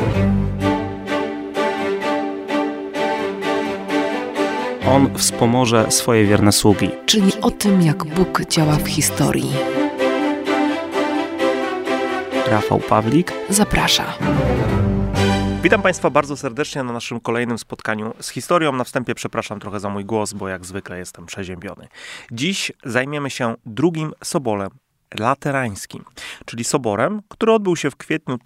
On wspomoże swoje wierne sługi. Czyli o tym, jak Bóg działa w historii. Rafał Pawlik zaprasza. Witam Państwa bardzo serdecznie na naszym kolejnym spotkaniu z historią. Na wstępie przepraszam trochę za mój głos, bo jak zwykle jestem przeziębiony. Dziś zajmiemy się drugim soborem laterańskim, czyli soborem, który odbył się w kwietniu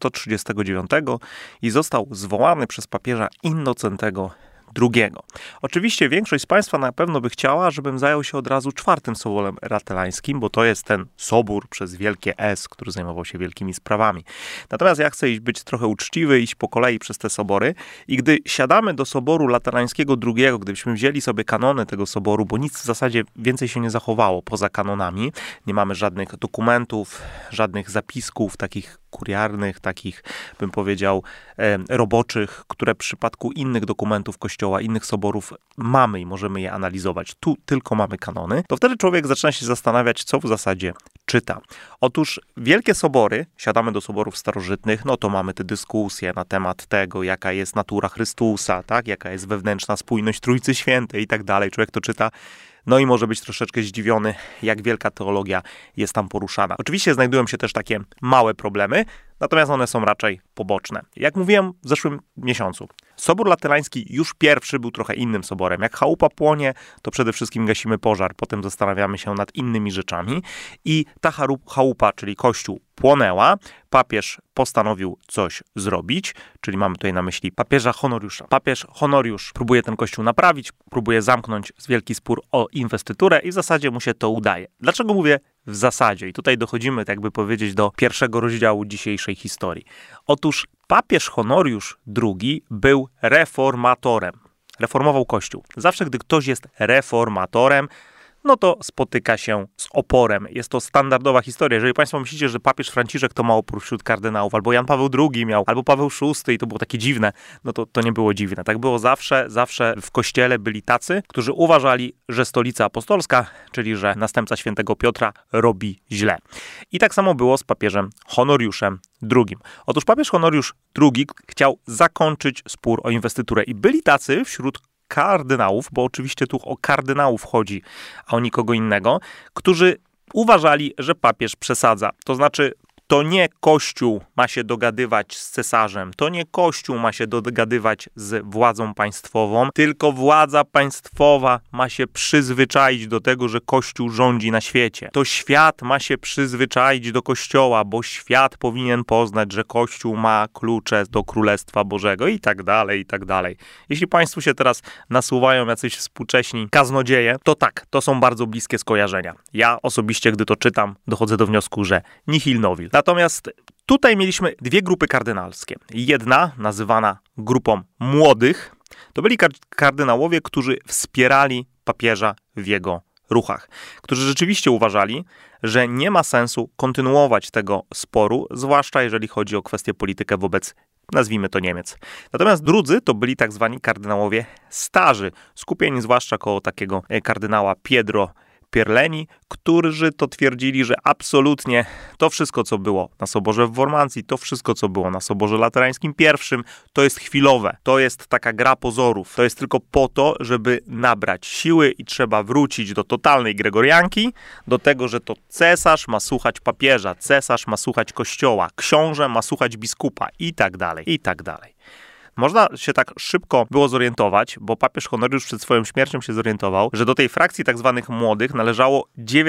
1139 i został zwołany przez papieża Innocentego II. Oczywiście większość z Państwa na pewno by chciała, żebym zajął się od razu czwartym soborem laterańskim, bo to jest ten sobór przez wielkie S, który zajmował się wielkimi sprawami. Natomiast ja chcę być trochę uczciwy, iść po kolei przez te sobory i gdy siadamy do soboru laterańskiego II, gdybyśmy wzięli sobie kanony tego soboru, bo nic w zasadzie więcej się nie zachowało poza kanonami, nie mamy żadnych dokumentów, żadnych zapisków takich kuriarnych, takich, bym powiedział, roboczych, które w przypadku innych dokumentów Kościoła, innych soborów mamy i możemy je analizować. Tu tylko mamy kanony. To wtedy człowiek zaczyna się zastanawiać, co w zasadzie czyta. Otóż wielkie sobory, siadamy do soborów starożytnych, no to mamy te dyskusje na temat tego, jaka jest natura Chrystusa, tak? Jaka jest wewnętrzna spójność Trójcy Świętej i tak dalej. Człowiek to czyta. No i może być troszeczkę zdziwiony, jak wielka teologia jest tam poruszana. Oczywiście znajdują się też takie małe problemy, natomiast one są raczej poboczne. Jak mówiłem w zeszłym miesiącu, Sobór Laterański już pierwszy był trochę innym soborem. Jak chałupa płonie, to przede wszystkim gasimy pożar, potem zastanawiamy się nad innymi rzeczami i ta chałupa, czyli kościół, płonęła. Papież postanowił coś zrobić, czyli mamy tutaj na myśli papieża Honoriusza. Papież Honoriusz próbuje ten kościół naprawić, próbuje zamknąć wielki spór o inwestyturę i w zasadzie mu się to udaje. Dlaczego mówię w zasadzie? I tutaj dochodzimy, tak by powiedzieć, do pierwszego rozdziału dzisiejszej historii. Otóż papież Honoriusz II był reformatorem. Reformował Kościół. Zawsze, gdy ktoś jest reformatorem, no to spotyka się z oporem. Jest to standardowa historia. Jeżeli Państwo myślicie, że papież Franciszek to ma opór wśród kardynałów, albo Jan Paweł II miał, albo Paweł VI i to było takie dziwne, no to nie było dziwne. Tak było zawsze w Kościele byli tacy, którzy uważali, że stolica apostolska, czyli że następca świętego Piotra robi źle. I tak samo było z papieżem Honoriuszem II. Otóż papież Honoriusz II chciał zakończyć spór o inwestyturę i byli tacy wśród kardynałów, bo oczywiście tu o kardynałów chodzi, a o nikogo innego, którzy uważali, że papież przesadza. To znaczy, to nie Kościół ma się dogadywać z cesarzem, to nie Kościół ma się dogadywać z władzą państwową, tylko władza państwowa ma się przyzwyczaić do tego, że Kościół rządzi na świecie. To świat ma się przyzwyczaić do Kościoła, bo świat powinien poznać, że Kościół ma klucze do Królestwa Bożego i tak dalej, i tak dalej. Jeśli Państwu się teraz nasuwają jacyś współcześni kaznodzieje, to tak, to są bardzo bliskie skojarzenia. Ja osobiście, gdy to czytam, dochodzę do wniosku, że nihil novil. Natomiast tutaj mieliśmy dwie grupy kardynalskie. Jedna, nazywana grupą młodych, to byli kardynałowie, którzy wspierali papieża w jego ruchach. Którzy rzeczywiście uważali, że nie ma sensu kontynuować tego sporu, zwłaszcza jeżeli chodzi o kwestię politykę wobec, nazwijmy to, Niemiec. Natomiast drudzy to byli tak zwani kardynałowie starzy, skupieni zwłaszcza koło takiego kardynała Pietro Pierleni, którzy to twierdzili, że absolutnie to wszystko, co było na Soborze w Wormancji, to wszystko, co było na Soborze Laterańskim pierwszym, to jest chwilowe. To jest taka gra pozorów. To jest tylko po to, żeby nabrać siły i trzeba wrócić do totalnej gregorianki, do tego, że to cesarz ma słuchać papieża, cesarz ma słuchać kościoła, książę ma słuchać biskupa i tak dalej, i tak dalej. Można się tak szybko było zorientować, bo papież Honoriusz przed swoją śmiercią się zorientował, że do tej frakcji tak zwanych młodych należało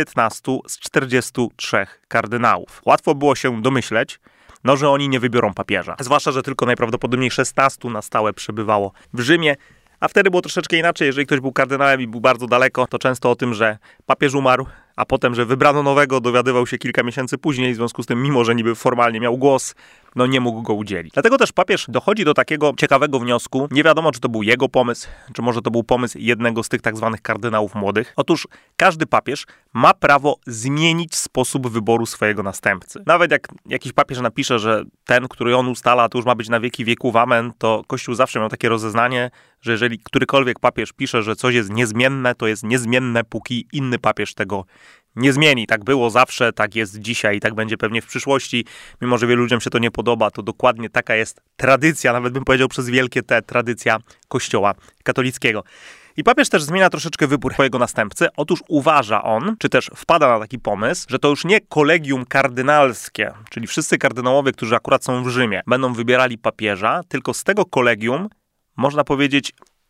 19 z 43 kardynałów. Łatwo było się domyśleć, że oni nie wybiorą papieża. Zwłaszcza, że tylko najprawdopodobniej 16 na stałe przebywało w Rzymie. A wtedy było troszeczkę inaczej. Jeżeli ktoś był kardynałem i był bardzo daleko, to często o tym, że papież umarł, a potem, że wybrano nowego, dowiadywał się kilka miesięcy później, w związku z tym, mimo że niby formalnie miał głos, nie mógł go udzielić. Dlatego też papież dochodzi do takiego ciekawego wniosku. Nie wiadomo, czy to był jego pomysł, czy może to był pomysł jednego z tych tak zwanych kardynałów młodych. Otóż każdy papież ma prawo zmienić sposób wyboru swojego następcy. Nawet jak jakiś papież napisze, że ten, który on ustala, to już ma być na wieki wieków, amen, to Kościół zawsze miał takie rozeznanie, że jeżeli którykolwiek papież pisze, że coś jest niezmienne, to jest niezmienne, póki inny papież tego nie zmieni. Tak było zawsze, tak jest dzisiaj i tak będzie pewnie w przyszłości. Mimo że wielu ludziom się to nie podoba, to dokładnie taka jest tradycja, nawet bym powiedział przez wielkie T, tradycja Kościoła katolickiego. I papież też zmienia troszeczkę wybór swojego następcy. Otóż uważa on, czy też wpada na taki pomysł, że to już nie kolegium kardynalskie, czyli wszyscy kardynałowie, którzy akurat są w Rzymie, będą wybierali papieża, tylko z tego kolegium, można powiedzieć,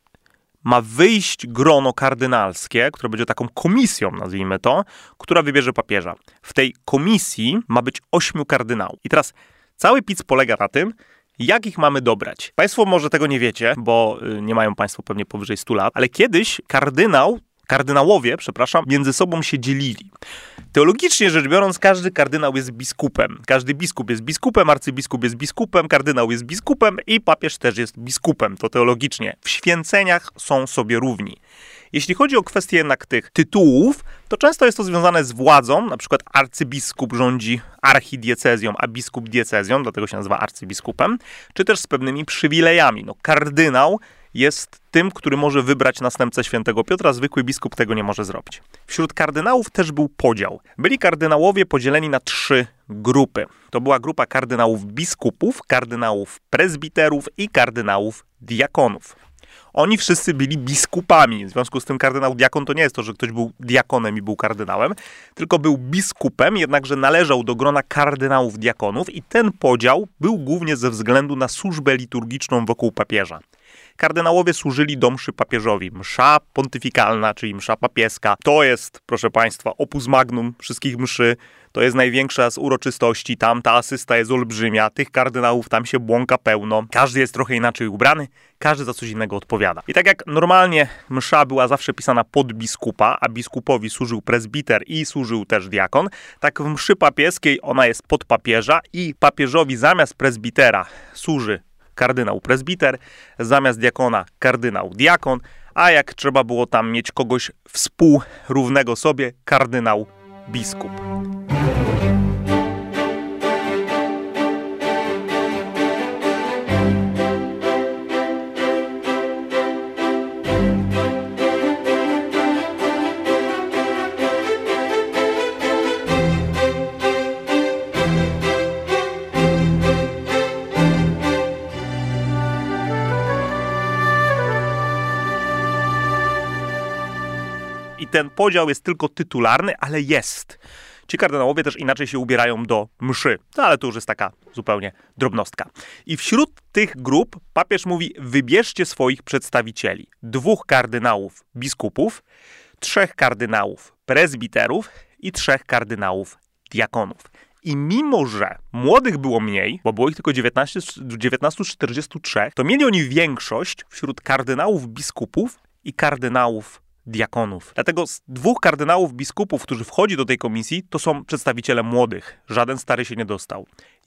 ma wyjść grono kardynalskie, które będzie taką komisją, nazwijmy to, która wybierze papieża. W tej komisji ma być 8 kardynałów. I teraz cały pic polega na tym, jak ich mamy dobrać. Państwo może tego nie wiecie, bo nie mają państwo pewnie powyżej 100 lat, ale kiedyś kardynałowie, między sobą się dzielili. Teologicznie rzecz biorąc, każdy kardynał jest biskupem. Każdy biskup jest biskupem, arcybiskup jest biskupem, kardynał jest biskupem i papież też jest biskupem. To teologicznie. W święceniach są sobie równi. Jeśli chodzi o kwestię jednak tych tytułów, to często jest to związane z władzą, na przykład arcybiskup rządzi archidiecezją, a biskup diecezją, dlatego się nazywa arcybiskupem, czy też z pewnymi przywilejami. Kardynał jest tym, który może wybrać następcę świętego Piotra, zwykły biskup tego nie może zrobić. Wśród kardynałów też był podział. Byli kardynałowie podzieleni na 3 grupy. To była grupa kardynałów biskupów, kardynałów prezbiterów i kardynałów diakonów. Oni wszyscy byli biskupami. W związku z tym kardynał diakon to nie jest to, że ktoś był diakonem i był kardynałem, tylko był biskupem, jednakże należał do grona kardynałów diakonów i ten podział był głównie ze względu na służbę liturgiczną wokół papieża. Kardynałowie służyli do mszy papieżowi. Msza pontyfikalna, czyli msza papieska, to jest, proszę państwa, opus magnum wszystkich mszy. To jest największa z uroczystości. Tam ta asysta jest olbrzymia. Tych kardynałów tam się błąka pełno. Każdy jest trochę inaczej ubrany. Każdy za coś innego odpowiada. I tak jak normalnie msza była zawsze pisana pod biskupa, a biskupowi służył prezbiter i służył też diakon, tak w mszy papieskiej ona jest pod papieża i papieżowi zamiast prezbitera służy kardynał prezbiter, zamiast diakona kardynał diakon, a jak trzeba było tam mieć kogoś współrównego sobie, kardynał biskup. I ten podział jest tylko tytularny, ale jest. Ci kardynałowie też inaczej się ubierają do mszy. No, ale to już jest taka zupełnie drobnostka. I wśród tych grup papież mówi, wybierzcie swoich przedstawicieli. 2 kardynałów biskupów, 3 kardynałów prezbiterów i 3 kardynałów diakonów. I mimo, że młodych było mniej, bo było ich tylko 19 z 43, to mieli oni większość wśród kardynałów biskupów i kardynałów diakonów. Dlatego z 2 kardynałów biskupów, którzy wchodzi do tej komisji, to są przedstawiciele młodych. Żaden stary się nie dostał.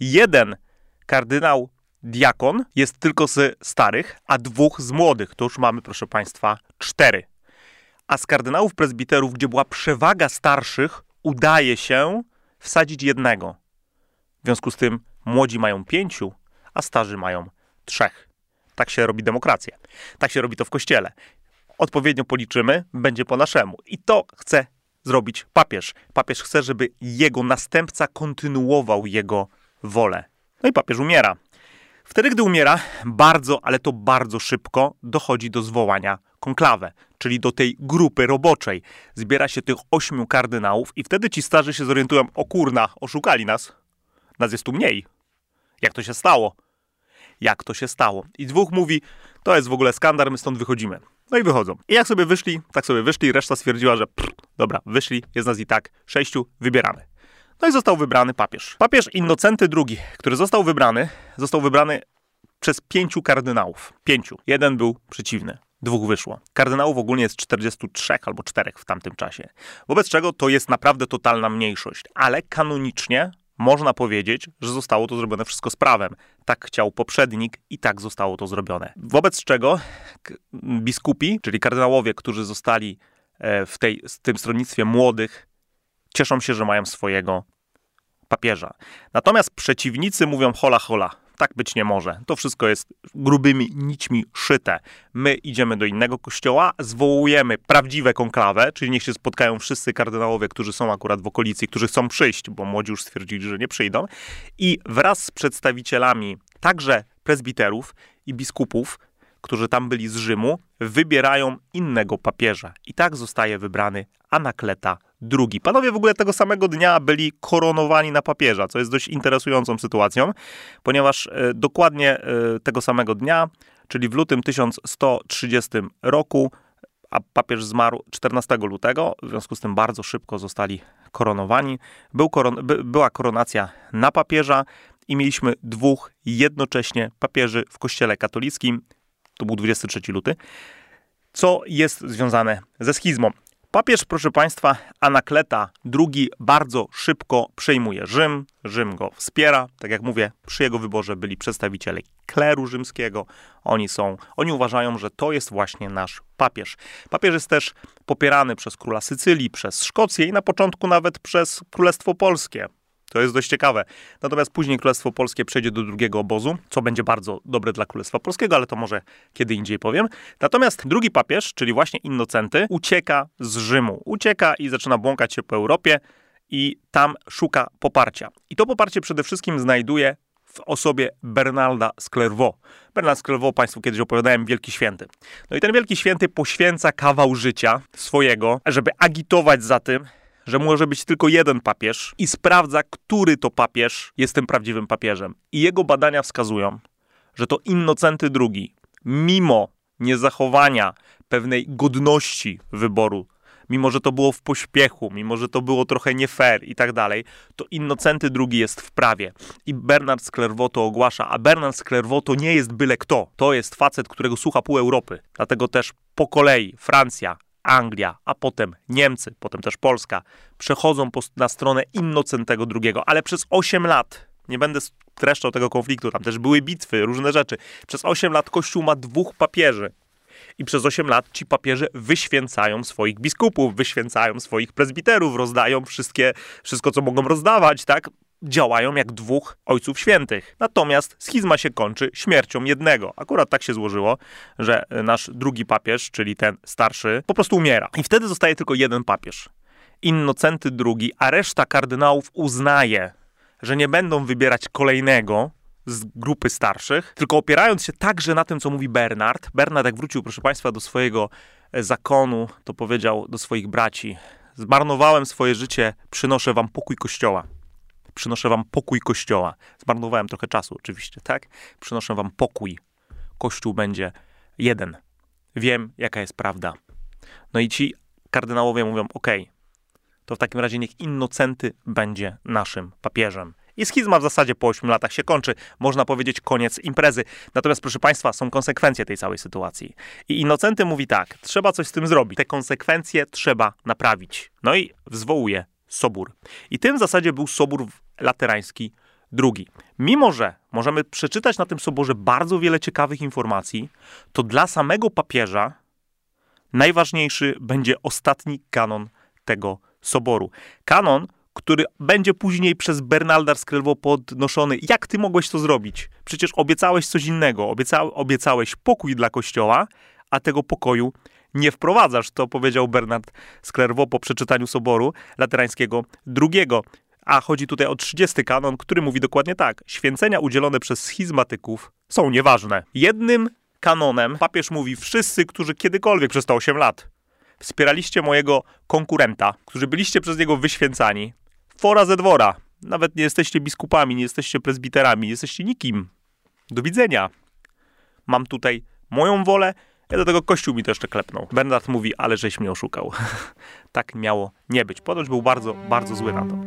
1 kardynał diakon jest tylko z starych, a 2 z młodych. To już mamy, proszę państwa, 4. A z kardynałów prezbiterów, gdzie była przewaga starszych, udaje się wsadzić 1. W związku z tym młodzi mają 5, a starzy mają 3. Tak się robi demokrację. Tak się robi to w kościele. Odpowiednio policzymy, będzie po naszemu. I to chce zrobić papież. Papież chce, żeby jego następca kontynuował jego wolę. No i papież umiera. Wtedy, gdy umiera, bardzo, ale to bardzo szybko dochodzi do zwołania konklawę, czyli do tej grupy roboczej. Zbiera się tych 8 kardynałów i wtedy ci starzy się zorientują, o kurna, oszukali nas. Nas jest tu mniej. Jak to się stało? Jak to się stało? I 2 mówi, to jest w ogóle skandal, my stąd wychodzimy. No i wychodzą. I jak sobie wyszli, tak sobie wyszli, reszta stwierdziła, że dobra, wyszli, jest nas i tak 6, wybieramy. No i został wybrany papież. Papież Innocenty II, który został wybrany przez 5 kardynałów. 5. 1 był przeciwny. 2 wyszło. Kardynałów ogólnie jest 43 albo 4 w tamtym czasie. Wobec czego to jest naprawdę totalna mniejszość. Ale kanonicznie można powiedzieć, że zostało to zrobione wszystko z prawem. Tak chciał poprzednik i tak zostało to zrobione. Wobec czego biskupi, czyli kardynałowie, którzy zostali w tym stronnictwie młodych, cieszą się, że mają swojego papieża. Natomiast przeciwnicy mówią hola, hola. tak być nie może. To wszystko jest grubymi nićmi szyte. My idziemy do innego kościoła, zwołujemy prawdziwe konklawę, czyli niech się spotkają wszyscy kardynałowie, którzy są akurat w okolicy, którzy chcą przyjść, bo młodzi już stwierdzili, że nie przyjdą. I wraz z przedstawicielami także prezbiterów i biskupów, którzy tam byli z Rzymu, wybierają innego papieża. I tak zostaje wybrany Anakleta II. Panowie w ogóle tego samego dnia byli koronowani na papieża, co jest dość interesującą sytuacją, ponieważ dokładnie tego samego dnia, czyli w lutym 1130 roku, a papież zmarł 14 lutego, w związku z tym bardzo szybko zostali koronowani. Była koronacja na papieża i mieliśmy dwóch jednocześnie papieży w kościele katolickim. To był 23 luty, co jest związane ze schizmą. Papież, proszę państwa, Anakleta II bardzo szybko przejmuje Rzym. Rzym go wspiera. Tak jak mówię, przy jego wyborze byli przedstawiciele kleru rzymskiego. Oni uważają, że to jest właśnie nasz papież. Papież jest też popierany przez króla Sycylii, przez Szkocję i na początku nawet przez Królestwo Polskie. To jest dość ciekawe. Natomiast później Królestwo Polskie przejdzie do drugiego obozu, co będzie bardzo dobre dla Królestwa Polskiego, ale to może kiedy indziej powiem. Natomiast drugi papież, czyli właśnie Innocenty, ucieka z Rzymu. Ucieka i zaczyna błąkać się po Europie i tam szuka poparcia. I to poparcie przede wszystkim znajduje w osobie Bernarda z Clairvaux. Bernard z Clairvaux, państwu kiedyś opowiadałem, wielki święty. No i ten wielki święty poświęca kawał życia swojego, żeby agitować za tym, że może być tylko jeden papież i sprawdza, który to papież jest tym prawdziwym papieżem. I jego badania wskazują, że to Innocenty II, mimo niezachowania pewnej godności wyboru, mimo że to było w pośpiechu, mimo że to było trochę nie fair i tak dalej, to Innocenty II jest w prawie. I Bernard z Clairvaux to ogłasza, a Bernard z Clairvaux to nie jest byle kto. To jest facet, którego słucha pół Europy. Dlatego też po kolei Francja, Anglia, a potem Niemcy, potem też Polska, przechodzą na stronę Innocentego II, ale przez 8 lat, nie będę streszczał tego konfliktu, tam też były bitwy, różne rzeczy, przez 8 lat Kościół ma dwóch papieży i przez 8 lat ci papieże wyświęcają swoich biskupów, wyświęcają swoich prezbiterów, rozdają wszystko, co mogą rozdawać, tak? Działają jak dwóch ojców świętych. Natomiast schizma się kończy śmiercią jednego. Akurat tak się złożyło, że nasz drugi papież, czyli ten starszy, po prostu umiera. I wtedy zostaje tylko jeden papież. Innocenty II, a reszta kardynałów uznaje, że nie będą wybierać kolejnego z grupy starszych, tylko opierając się także na tym, co mówi Bernard. Bernard, jak wrócił, proszę państwa, do swojego zakonu, to powiedział do swoich braci: zmarnowałem swoje życie, przynoszę wam pokój Kościoła. Przynoszę wam pokój Kościoła. Zmarnowałem trochę czasu oczywiście, tak? Przynoszę wam pokój. Kościół będzie jeden. Wiem, jaka jest prawda. No i ci kardynałowie mówią, okej, to w takim razie niech Innocenty będzie naszym papieżem. I schizma w zasadzie po 8 latach się kończy. Można powiedzieć koniec imprezy. Natomiast, proszę państwa, są konsekwencje tej całej sytuacji. I Innocenty mówi tak, trzeba coś z tym zrobić. Te konsekwencje trzeba naprawić. No i zwołuje sobór. I tym w zasadzie był sobór laterański II. Mimo że możemy przeczytać na tym soborze bardzo wiele ciekawych informacji, to dla samego papieża najważniejszy będzie ostatni kanon tego soboru. Kanon, który będzie później przez Bernarda z Clairvaux podnoszony. Jak ty mogłeś to zrobić? Przecież obiecałeś coś innego. Obiecałeś pokój dla Kościoła, a tego pokoju nie wprowadzasz. To powiedział Bernard z Clairvaux po przeczytaniu soboru laterańskiego II. A chodzi tutaj o 30 kanon, który mówi dokładnie tak. Święcenia udzielone przez schizmatyków są nieważne. Jednym kanonem papież mówi: wszyscy, którzy kiedykolwiek przez te 8 lat wspieraliście mojego konkurenta, którzy byliście przez niego wyświęcani, fora ze dwora. Nawet nie jesteście biskupami, nie jesteście prezbiterami, nie jesteście nikim. Do widzenia. Mam tutaj moją wolę, ja do tego Kościół mi to jeszcze klepnął. Bernard mówi, ale żeś mnie oszukał. Tak miało nie być. Ponoć był bardzo, bardzo zły na to.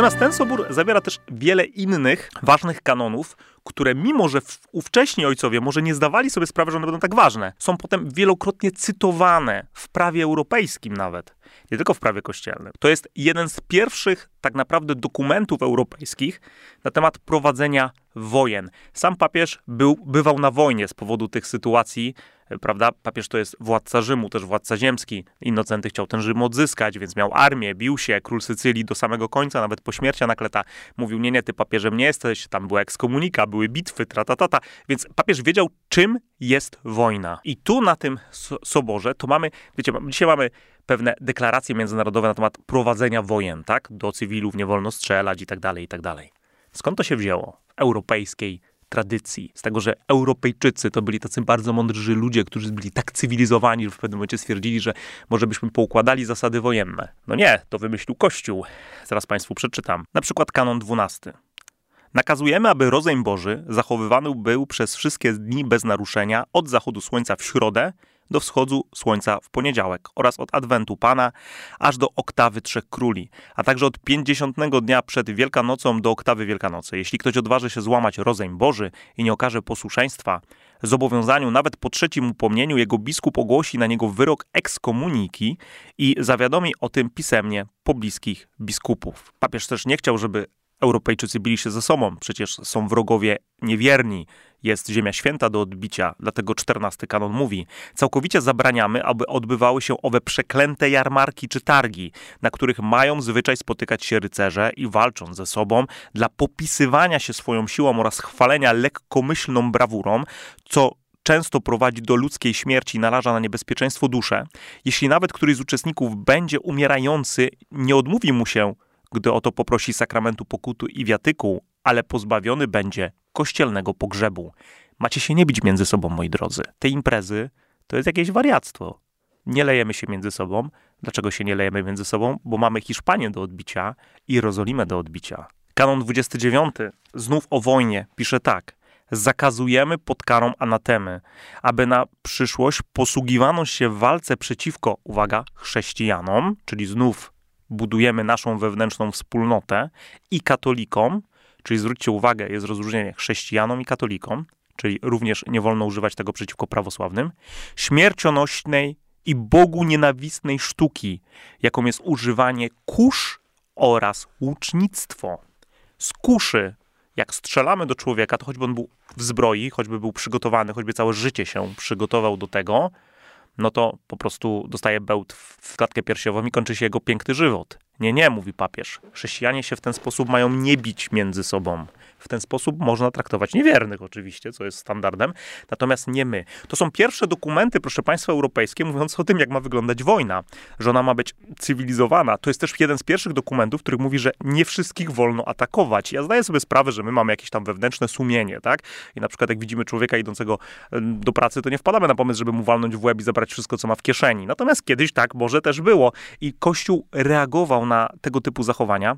Natomiast ten sobór zawiera też wiele innych ważnych kanonów, które mimo, że ówcześni ojcowie może nie zdawali sobie sprawy, że one będą tak ważne, są potem wielokrotnie cytowane w prawie europejskim nawet, nie tylko w prawie kościelnym. To jest jeden z pierwszych tak naprawdę dokumentów europejskich na temat prowadzenia wojen. Sam papież bywał na wojnie z powodu tych sytuacji, prawda? Papież to jest władca Rzymu, też władca ziemski. Innocenty chciał ten Rzym odzyskać, więc miał armię, bił się, król Sycylii do samego końca, nawet po śmierci Anakleta mówił, nie, ty papieżem nie jesteś, tam była ekskomunika, były bitwy, więc papież wiedział, czym jest wojna. I tu na tym soborze to mamy, wiecie, dzisiaj mamy pewne deklaracje międzynarodowe na temat prowadzenia wojen, tak? Do cywilów nie wolno strzelać i tak dalej, i tak dalej. Skąd to się wzięło? W europejskiej tradycji. Z tego, że Europejczycy to byli tacy bardzo mądrzy ludzie, którzy byli tak cywilizowani, że w pewnym momencie stwierdzili, że może byśmy poukładali zasady wojenne. No nie, to wymyślił Kościół. Zaraz Państwu przeczytam. Na przykład kanon 12. Nakazujemy, aby rozejm Boży zachowywany był przez wszystkie dni bez naruszenia od zachodu słońca w środę do wschodu słońca w poniedziałek oraz od Adwentu Pana aż do oktawy Trzech Króli, a także od 50. dnia przed Wielkanocą do oktawy Wielkanocy. Jeśli ktoś odważy się złamać rozejm Boży i nie okaże posłuszeństwa zobowiązaniu nawet po trzecim upomnieniu, jego biskup ogłosi na niego wyrok ekskomuniki i zawiadomi o tym pisemnie pobliskich biskupów. Papież też nie chciał, żeby Europejczycy bili się ze sobą, przecież są wrogowie niewierni, jest ziemia święta do odbicia, dlatego 14 kanon mówi: całkowicie zabraniamy, aby odbywały się owe przeklęte jarmarki czy targi, na których mają zwyczaj spotykać się rycerze i walcząc ze sobą dla popisywania się swoją siłą oraz chwalenia lekkomyślną brawurą, co często prowadzi do ludzkiej śmierci i naraża na niebezpieczeństwo duszę. Jeśli nawet któryś z uczestników będzie umierający, nie odmówi mu się, gdy o to poprosi sakramentu pokuty i wiatyku, ale pozbawiony będzie kościelnego pogrzebu. Macie się nie bić między sobą, moi drodzy. Te imprezy to jest jakieś wariactwo. Nie lejemy się między sobą. Dlaczego się nie lejemy między sobą? Bo mamy Hiszpanię do odbicia i Jerozolimę do odbicia. Kanon 29, znów o wojnie, pisze tak. Zakazujemy pod karą anatemy, aby na przyszłość posługiwano się w walce przeciwko, uwaga, chrześcijanom, czyli znów budujemy naszą wewnętrzną wspólnotę, i katolikom, czyli zwróćcie uwagę, jest rozróżnienie chrześcijanom i katolikom, czyli również nie wolno używać tego przeciwko prawosławnym, śmiercionośnej i Bogu nienawistnej sztuki, jaką jest używanie kusz oraz łucznictwo. Z kuszy, jak strzelamy do człowieka, to choćby on był w zbroi, choćby był przygotowany, choćby całe życie się przygotował do tego, no to po prostu dostaje bełt w klatkę piersiową i kończy się jego piękny żywot. Nie, mówi papież. Chrześcijanie się w ten sposób mają nie bić między sobą. W ten sposób można traktować niewiernych oczywiście, co jest standardem, natomiast nie my. To są pierwsze dokumenty, proszę państwa, europejskie, mówiące o tym, jak ma wyglądać wojna, że ona ma być cywilizowana. To jest też jeden z pierwszych dokumentów, w których mówi, że nie wszystkich wolno atakować. Ja zdaję sobie sprawę, że my mamy jakieś tam wewnętrzne sumienie, tak? I na przykład jak widzimy człowieka idącego do pracy, to nie wpadamy na pomysł, żeby mu walnąć w łeb i zabrać wszystko, co ma w kieszeni. Natomiast kiedyś tak może też było. I Kościół reagował na tego typu zachowania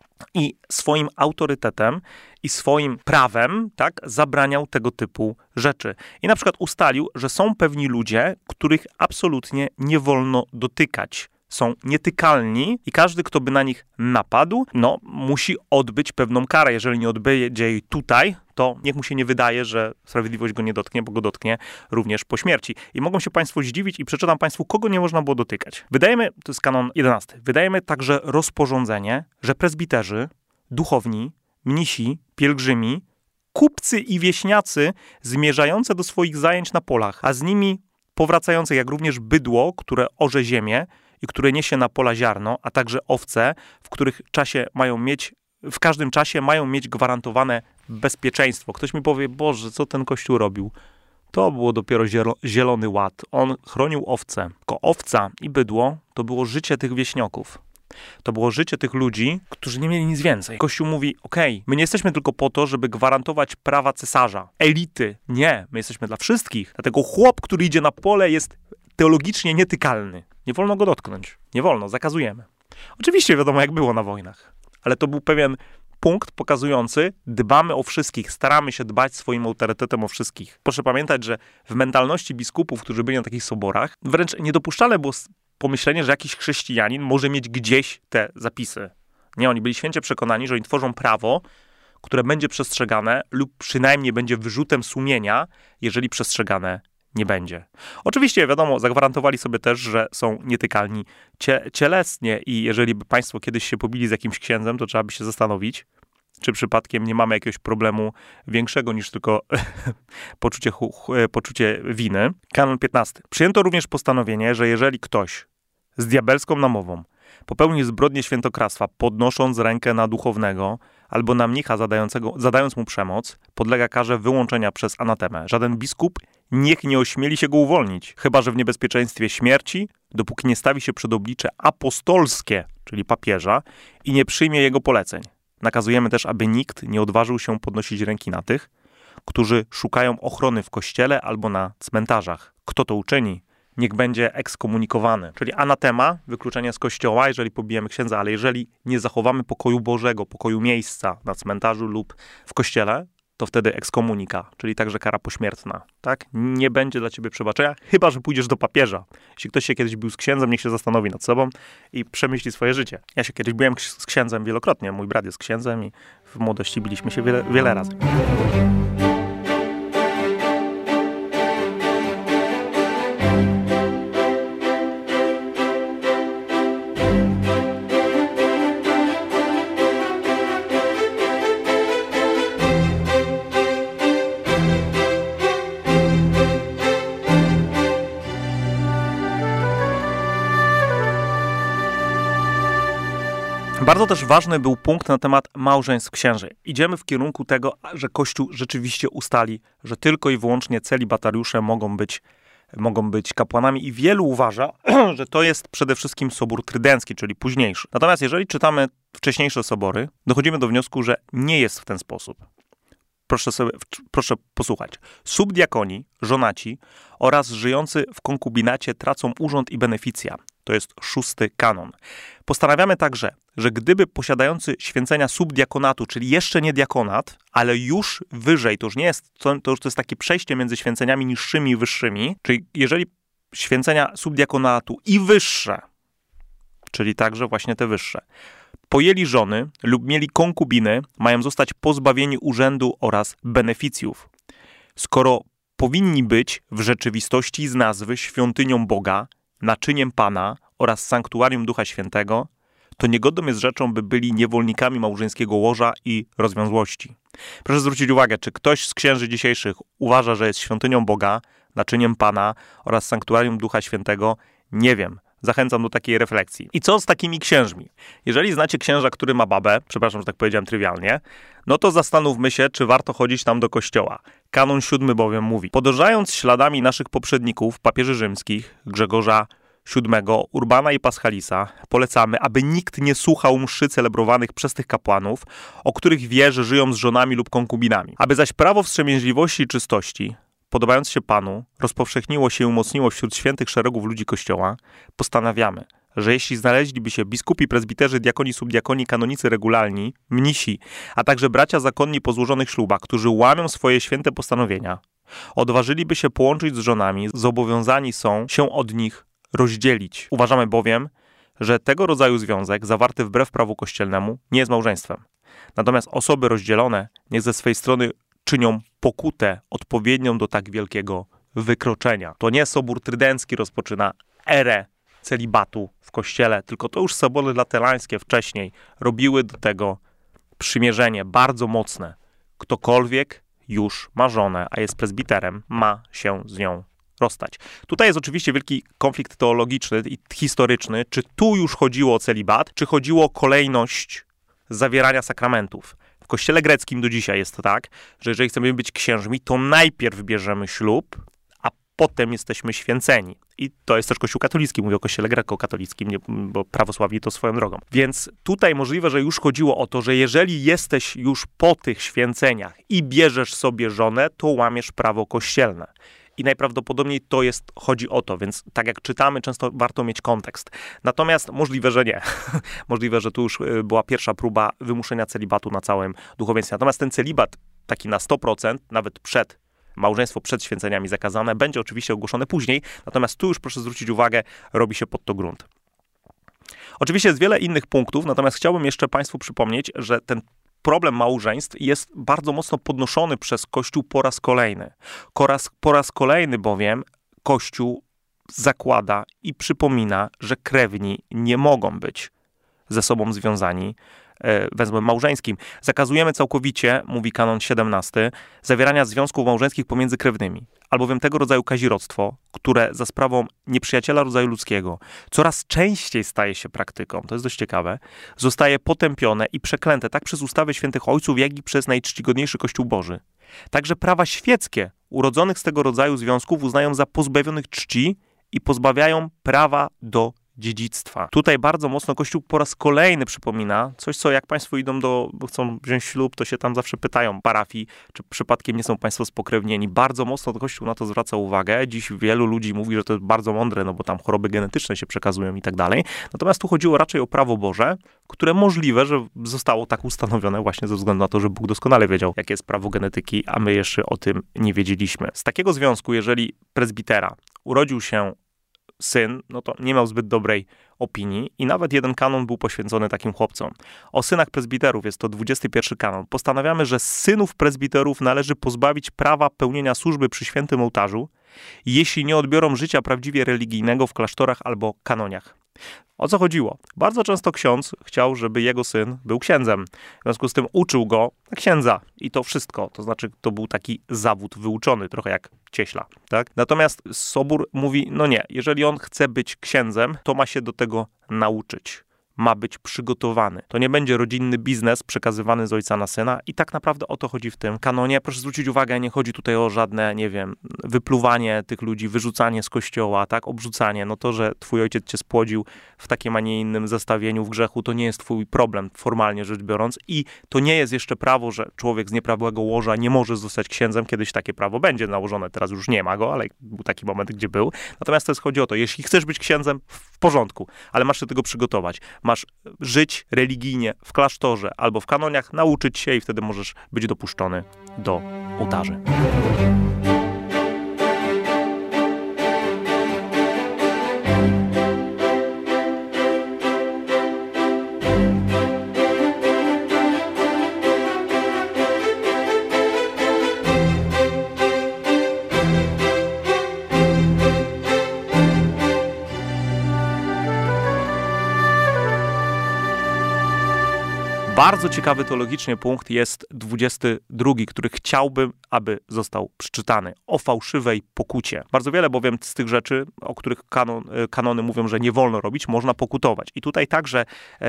i swoim autorytetem i swoim prawem, tak, zabraniał tego typu rzeczy. I na przykład ustalił, że są pewni ludzie, których absolutnie nie wolno dotykać. Są nietykalni i każdy, kto by na nich napadł, no, musi odbyć pewną karę. Jeżeli nie odbędzie jej tutaj, to niech mu się nie wydaje, że sprawiedliwość go nie dotknie, bo go dotknie również po śmierci. I mogą się państwo zdziwić i przeczytam państwu, kogo nie można było dotykać. Wydajemy, to jest kanon 11, wydajemy także rozporządzenie, że prezbiterzy, duchowni, mnisi, pielgrzymi, kupcy i wieśniacy zmierzające do swoich zajęć na polach, a z nimi powracające, jak również bydło, które orze ziemię i które niesie na pola ziarno, a także owce, w każdym czasie mają mieć gwarantowane bezpieczeństwo. Ktoś mi powie, Boże, co ten Kościół robił? To było dopiero zielony ład. On chronił owce. Tylko owca i bydło to było życie tych wieśniaków. To było życie tych ludzi, którzy nie mieli nic więcej. Kościół mówi, my nie jesteśmy tylko po to, żeby gwarantować prawa cesarza, elity. Nie, my jesteśmy dla wszystkich. Dlatego chłop, który idzie na pole, jest teologicznie nietykalny. Nie wolno go dotknąć. Nie wolno, zakazujemy. Oczywiście wiadomo, jak było na wojnach. Ale to był pewien punkt pokazujący, dbamy o wszystkich, staramy się dbać swoim autorytetem o wszystkich. Proszę pamiętać, że w mentalności biskupów, którzy byli na takich soborach, wręcz niedopuszczalne było pomyślenie, że jakiś chrześcijanin może mieć gdzieś te zapisy. Nie, oni byli święcie przekonani, że oni tworzą prawo, które będzie przestrzegane lub przynajmniej będzie wyrzutem sumienia, jeżeli przestrzegane nie będzie. Oczywiście, wiadomo, zagwarantowali sobie też, że są nietykalni cielesnie i jeżeli by państwo kiedyś się pobili z jakimś księdzem, to trzeba by się zastanowić, czy przypadkiem nie mamy jakiegoś problemu większego niż tylko poczucie winy. Kanon 15. Przyjęto również postanowienie, że jeżeli ktoś z diabelską namową popełni zbrodnię świętokradztwa, podnosząc rękę na duchownego albo na mnicha zadając mu przemoc, podlega karze wyłączenia przez anatemę. Żaden biskup niech nie ośmieli się go uwolnić, chyba że w niebezpieczeństwie śmierci, dopóki nie stawi się przed oblicze apostolskie, czyli papieża, i nie przyjmie jego poleceń. Nakazujemy też, aby nikt nie odważył się podnosić ręki na tych, którzy szukają ochrony w kościele albo na cmentarzach. Kto to uczyni, niech będzie ekskomunikowany. Czyli anatema, wykluczenie z kościoła, jeżeli pobijemy księdza, ale jeżeli nie zachowamy pokoju Bożego, pokoju miejsca na cmentarzu lub w kościele, to wtedy ekskomunika, czyli także kara pośmiertna. Tak? Nie będzie dla ciebie przebaczenia, chyba że pójdziesz do papieża. Jeśli ktoś się kiedyś bił z księdzem, niech się zastanowi nad sobą i przemyśli swoje życie. Ja się kiedyś biłem z księdzem wielokrotnie. Mój brat jest księdzem i w młodości biliśmy się wiele razy. Bardzo też ważny był punkt na temat małżeństw księży. Idziemy w kierunku tego, że Kościół rzeczywiście ustali, że tylko i wyłącznie celibatariusze mogą być kapłanami i wielu uważa, że to jest przede wszystkim Sobór Trydencki, czyli późniejszy. Natomiast jeżeli czytamy wcześniejsze sobory, dochodzimy do wniosku, że nie jest w ten sposób. Proszę posłuchać. Subdiakoni, żonaci oraz żyjący w konkubinacie tracą urząd i beneficja. To jest 6. kanon. Postanawiamy także, że gdyby posiadający święcenia subdiakonatu, czyli jeszcze nie diakonat, ale już wyżej, to już jest takie przejście między święceniami niższymi i wyższymi, czyli jeżeli święcenia subdiakonatu i wyższe, czyli także właśnie te wyższe, pojęli żony lub mieli konkubiny, mają zostać pozbawieni urzędu oraz beneficjów. Skoro powinni być w rzeczywistości z nazwy świątynią Boga, naczyniem Pana oraz sanktuarium Ducha Świętego, to niegodną jest rzeczą, by byli niewolnikami małżeńskiego łoża i rozwiązłości. Proszę zwrócić uwagę, czy ktoś z księży dzisiejszych uważa, że jest świątynią Boga, naczyniem Pana oraz sanktuarium Ducha Świętego? Nie wiem. Zachęcam do takiej refleksji. I co z takimi księżmi? Jeżeli znacie księża, który ma babę, przepraszam, że tak powiedziałem trywialnie, no to zastanówmy się, czy warto chodzić tam do kościoła. Kanon 7 bowiem mówi: podążając śladami naszych poprzedników, papieży rzymskich, Grzegorza VII, Urbana i Paschalisa, polecamy, aby nikt nie słuchał mszy celebrowanych przez tych kapłanów, o których wie, że żyją z żonami lub konkubinami. Aby zaś prawo wstrzemięźliwości i czystości, podobając się Panu, rozpowszechniło się i umocniło wśród świętych szeregów ludzi Kościoła, postanawiamy, że jeśli znaleźliby się biskupi, prezbiterzy, diakoni, subdiakoni, kanonicy regularni, mnisi, a także bracia zakonni po złożonych ślubach, którzy łamią swoje święte postanowienia, odważyliby się połączyć z żonami, zobowiązani są się od nich rozdzielić. Uważamy bowiem, że tego rodzaju związek, zawarty wbrew prawu kościelnemu, nie jest małżeństwem. Natomiast osoby rozdzielone niech ze swej strony czynią pokutę odpowiednią do tak wielkiego wykroczenia. To nie Sobór Trydencki rozpoczyna erę celibatu w kościele, tylko to już sobory laterańskie wcześniej robiły do tego przymierzenie bardzo mocne. Ktokolwiek już ma żonę, a jest prezbiterem, ma się z nią rozstać. Tutaj jest oczywiście wielki konflikt teologiczny i historyczny, czy tu już chodziło o celibat, czy chodziło o kolejność zawierania sakramentów. W kościele greckim do dzisiaj jest to tak, że jeżeli chcemy być księżmi, to najpierw bierzemy ślub, a potem jesteśmy święceni. I to jest też Kościół katolicki, mówię o Kościele grekokatolickim, bo prawosławni to swoją drogą. Więc tutaj możliwe, że już chodziło o to, że jeżeli jesteś już po tych święceniach i bierzesz sobie żonę, to łamiesz prawo kościelne. I najprawdopodobniej chodzi o to, więc tak jak czytamy, często warto mieć kontekst. Natomiast możliwe, że nie. Możliwe, że tu już była pierwsza próba wymuszenia celibatu na całym duchowieństwie. Natomiast ten celibat taki na 100%, nawet małżeństwo przed święceniami zakazane, będzie oczywiście ogłoszone później. Natomiast tu już proszę zwrócić uwagę, robi się pod to grunt. Oczywiście jest wiele innych punktów, natomiast chciałbym jeszcze Państwu przypomnieć, że ten problem małżeństw jest bardzo mocno podnoszony przez Kościół po raz kolejny. Po raz kolejny bowiem Kościół zakłada i przypomina, że krewni nie mogą być ze sobą związani węzłem małżeńskim. Zakazujemy całkowicie, mówi kanon 17, zawierania związków małżeńskich pomiędzy krewnymi, albowiem tego rodzaju kazirodztwo, które za sprawą nieprzyjaciela rodzaju ludzkiego coraz częściej staje się praktyką, to jest dość ciekawe, zostaje potępione i przeklęte tak przez ustawy świętych ojców, jak i przez najczcigodniejszy Kościół Boży. Także prawa świeckie urodzonych z tego rodzaju związków uznają za pozbawionych czci i pozbawiają prawa do dziedzictwa. Tutaj bardzo mocno Kościół po raz kolejny przypomina coś, co jak Państwo idą bo chcą wziąć ślub, to się tam zawsze pytają parafii, czy przypadkiem nie są Państwo spokrewnieni. Bardzo mocno Kościół na to zwraca uwagę. Dziś wielu ludzi mówi, że to jest bardzo mądre, no bo tam choroby genetyczne się przekazują i tak dalej. Natomiast tu chodziło raczej o prawo Boże, które możliwe, że zostało tak ustanowione właśnie ze względu na to, że Bóg doskonale wiedział, jakie jest prawo genetyki, a my jeszcze o tym nie wiedzieliśmy. Z takiego związku, jeżeli prezbitera urodził się syn, no to nie miał zbyt dobrej opinii i nawet jeden kanon był poświęcony takim chłopcom. O synach prezbiterów, jest to 21 kanon. Postanawiamy, że synów prezbiterów należy pozbawić prawa pełnienia służby przy świętym ołtarzu, jeśli nie odbiorą życia prawdziwie religijnego w klasztorach albo kanoniach. O co chodziło? Bardzo często ksiądz chciał, żeby jego syn był księdzem. W związku z tym uczył go na księdza i to wszystko. To znaczy, to był taki zawód wyuczony, trochę jak cieśla, tak? Natomiast Sobór mówi, no nie, jeżeli on chce być księdzem, to ma się do tego nauczyć. Ma być przygotowany. To nie będzie rodzinny biznes przekazywany z ojca na syna i tak naprawdę o to chodzi w tym kanonie. Proszę zwrócić uwagę, nie chodzi tutaj o żadne, nie wiem, wypluwanie tych ludzi, wyrzucanie z kościoła, tak, obrzucanie. No to, że twój ojciec cię spłodził w takim, a nie innym zestawieniu w grzechu, to nie jest twój problem, formalnie rzecz biorąc. I to nie jest jeszcze prawo, że człowiek z nieprawego łoża nie może zostać księdzem. Kiedyś takie prawo będzie nałożone, teraz już nie ma go, ale był taki moment, gdzie był. Natomiast to chodzi o to, jeśli chcesz być księdzem, w porządku, ale masz się do tego przygotować. Masz żyć religijnie w klasztorze albo w kanoniach, nauczyć się i wtedy możesz być dopuszczony do ołtarzy. Bardzo ciekawy teologicznie punkt jest 22, który chciałbym, aby został przeczytany. O fałszywej pokucie. Bardzo wiele bowiem z tych rzeczy, o których kanony mówią, że nie wolno robić, można pokutować. I tutaj także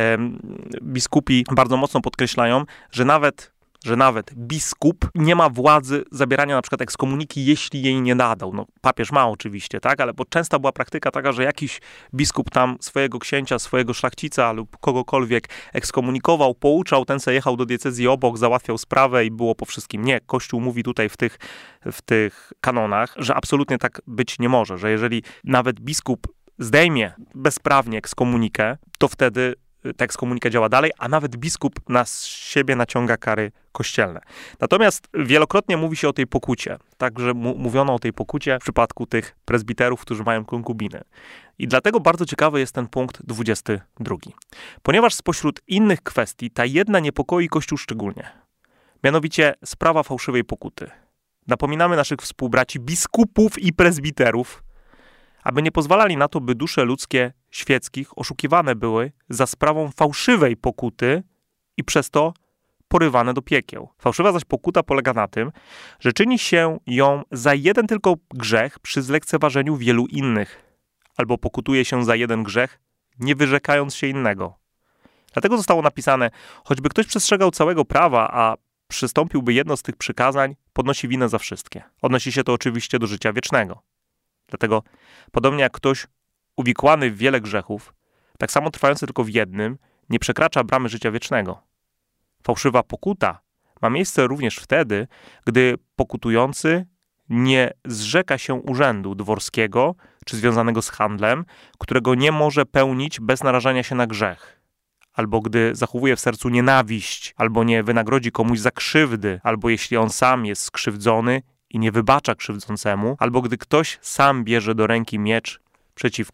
biskupi bardzo mocno podkreślają, że nawet biskup nie ma władzy zabierania na przykład ekskomuniki, jeśli jej nie nadał. No, papież ma oczywiście, tak, ale bo często była praktyka taka, że jakiś biskup tam swojego księcia, swojego szlachcica lub kogokolwiek ekskomunikował, pouczał, ten se jechał do diecezji obok, załatwiał sprawę i było po wszystkim. Nie, Kościół mówi tutaj w tych kanonach, że absolutnie tak być nie może, że jeżeli nawet biskup zdejmie bezprawnie ekskomunikę, to wtedy ta ekskomunika działa dalej, a nawet biskup na siebie naciąga kary kościelne. Natomiast wielokrotnie mówi się o tej pokucie. Także mówiono o tej pokucie w przypadku tych prezbiterów, którzy mają konkubiny. I dlatego bardzo ciekawy jest ten punkt 22. Ponieważ spośród innych kwestii ta jedna niepokoi Kościół szczególnie. Mianowicie sprawa fałszywej pokuty. Napominamy naszych współbraci biskupów i prezbiterów, aby nie pozwalali na to, by dusze ludzkie świeckich oszukiwane były za sprawą fałszywej pokuty i przez to porywane do piekieł. Fałszywa zaś pokuta polega na tym, że czyni się ją za jeden tylko grzech przy zlekceważeniu wielu innych, albo pokutuje się za jeden grzech, nie wyrzekając się innego. Dlatego zostało napisane, choćby ktoś przestrzegał całego prawa, a przystąpiłby jedno z tych przykazań, podnosi winę za wszystkie. Odnosi się to oczywiście do życia wiecznego. Dlatego, podobnie jak ktoś uwikłany w wiele grzechów, tak samo trwający tylko w jednym, nie przekracza bramy życia wiecznego. Fałszywa pokuta ma miejsce również wtedy, gdy pokutujący nie zrzeka się urzędu dworskiego czy związanego z handlem, którego nie może pełnić bez narażania się na grzech. Albo gdy zachowuje w sercu nienawiść, albo nie wynagrodzi komuś za krzywdy, albo jeśli on sam jest skrzywdzony i nie wybacza krzywdzącemu, albo gdy ktoś sam bierze do ręki miecz przeciwko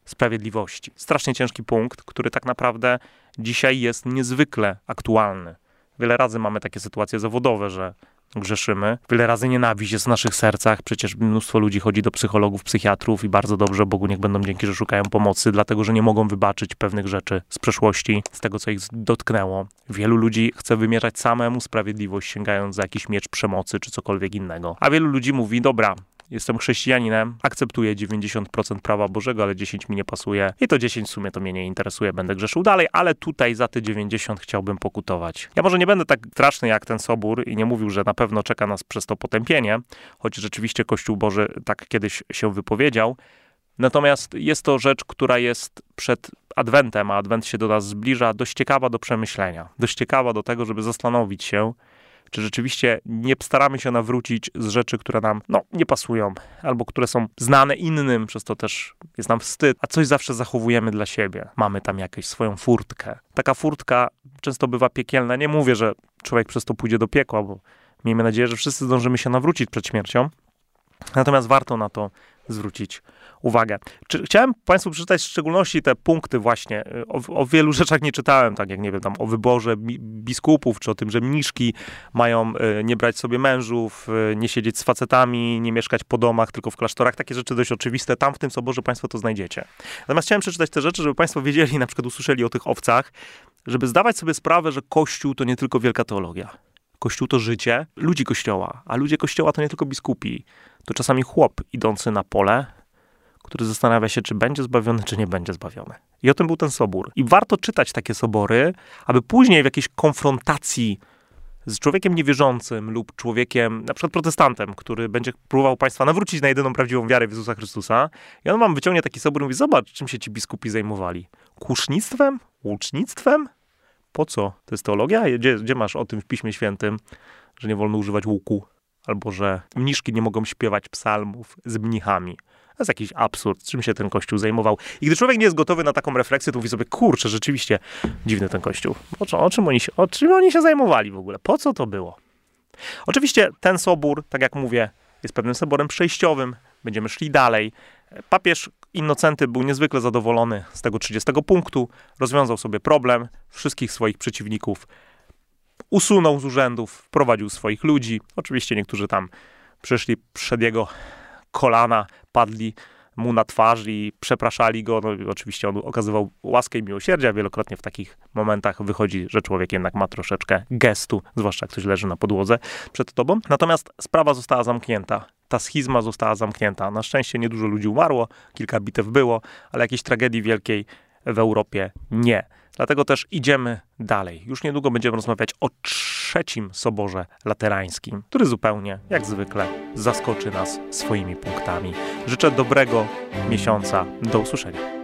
sprawiedliwości. Strasznie ciężki punkt, który tak naprawdę dzisiaj jest niezwykle aktualny. Wiele razy mamy takie sytuacje zawodowe, że grzeszymy. Wiele razy nienawiść jest w naszych sercach. Przecież mnóstwo ludzi chodzi do psychologów, psychiatrów i bardzo dobrze, Bogu niech będą dzięki, że szukają pomocy, dlatego, że nie mogą wybaczyć pewnych rzeczy z przeszłości, z tego, co ich dotknęło. Wielu ludzi chce wymierzać samemu sprawiedliwość, sięgając za jakiś miecz przemocy czy cokolwiek innego. A wielu ludzi mówi, dobra, jestem chrześcijaninem, akceptuję 90% prawa Bożego, ale 10 mi nie pasuje i to 10 w sumie to mnie nie interesuje, będę grzeszył dalej, ale tutaj za te 90 chciałbym pokutować. Ja może nie będę tak straszny jak ten Sobór i nie mówił, że na pewno czeka nas przez to potępienie, choć rzeczywiście Kościół Boży tak kiedyś się wypowiedział. Natomiast jest to rzecz, która jest przed Adwentem, a Adwent się do nas zbliża, dość ciekawa do przemyślenia, dość ciekawa do tego, żeby zastanowić się, czy rzeczywiście nie staramy się nawrócić z rzeczy, które nam nie pasują, albo które są znane innym, przez to też jest nam wstyd, a coś zawsze zachowujemy dla siebie. Mamy tam jakąś swoją furtkę. Taka furtka często bywa piekielna. Nie mówię, że człowiek przez to pójdzie do piekła, bo miejmy nadzieję, że wszyscy zdążymy się nawrócić przed śmiercią. Natomiast warto na to zwrócić uwagę. Chciałem Państwu przeczytać w szczególności te punkty właśnie. O wielu rzeczach nie czytałem, tak jak nie wiem, tam o wyborze biskupów, czy o tym, że mniszki mają nie brać sobie mężów, nie siedzieć z facetami, nie mieszkać po domach, tylko w klasztorach. Takie rzeczy dość oczywiste. Tam w tym Soborze Państwo to znajdziecie. Natomiast chciałem przeczytać te rzeczy, żeby Państwo wiedzieli, na przykład usłyszeli o tych owcach, żeby zdawać sobie sprawę, że Kościół to nie tylko wielka teologia. Kościół to życie ludzi Kościoła, a ludzie Kościoła to nie tylko biskupi. To czasami chłop idący na pole, który zastanawia się, czy będzie zbawiony, czy nie będzie zbawiony. I o tym był ten Sobór. I warto czytać takie sobory, aby później w jakiejś konfrontacji z człowiekiem niewierzącym lub człowiekiem, na przykład protestantem, który będzie próbował Państwa nawrócić na jedyną prawdziwą wiarę w Jezusa Chrystusa. I on wam wyciągnie taki Sobór i mówi, zobacz, czym się ci biskupi zajmowali. Kłusznictwem? Łucznictwem? Po co? To jest teologia? Gdzie masz o tym w Piśmie Świętym, że nie wolno używać łuku? Albo że mniszki nie mogą śpiewać psalmów z mnichami. To jest jakiś absurd, czym się ten Kościół zajmował. I gdy człowiek nie jest gotowy na taką refleksję, to mówi sobie, kurczę, rzeczywiście dziwny ten Kościół. O czym oni się zajmowali w ogóle? Po co to było? Oczywiście ten Sobór, tak jak mówię, jest pewnym soborem przejściowym. Będziemy szli dalej. Papież Innocenty był niezwykle zadowolony z tego 30 punktu. Rozwiązał sobie problem. Wszystkich swoich przeciwników usunął z urzędów, wprowadził swoich ludzi. Oczywiście niektórzy tam przyszli przed jego kolana, padli mu na twarz i przepraszali go. Oczywiście on okazywał łaskę i miłosierdzia. Wielokrotnie w takich momentach wychodzi, że człowiek jednak ma troszeczkę gestu, zwłaszcza jak ktoś leży na podłodze przed tobą. Natomiast sprawa została zamknięta. Ta schizma została zamknięta. Na szczęście niedużo ludzi umarło, kilka bitew było, ale jakiejś tragedii wielkiej w Europie nie. Dlatego też idziemy dalej. Już niedługo będziemy rozmawiać o trzecim Soborze Laterańskim, który zupełnie, jak zwykle, zaskoczy nas swoimi punktami. Życzę dobrego miesiąca. Do usłyszenia.